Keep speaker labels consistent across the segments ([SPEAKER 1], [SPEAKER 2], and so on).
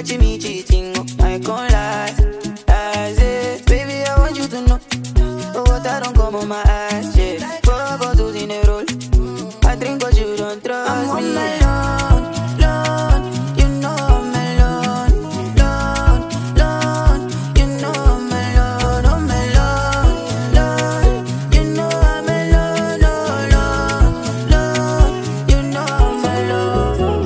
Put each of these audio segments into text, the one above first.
[SPEAKER 1] me cheating, I can't lie. I say, baby, I want you to know. Oh, what I don't come on my eyes, yeah. 4 bottles in a roll. I drink but you don't trust I'm me. I'm alone, alone. You know I'm alone, alone, alone. You know I'm alone, alone. You know I'm alone, alone, alone. You know I'm alone.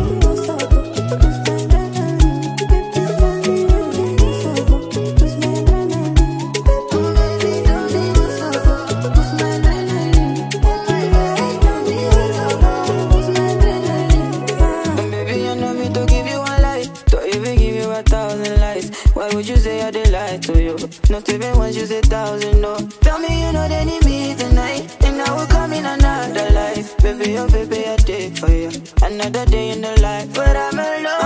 [SPEAKER 1] Why would you say I did lie to you? Not even once you say 1,000, no. Tell me you know they need me tonight, and I will come in another life. Baby, oh baby, I take for you. Another day in the life, but I'm alone.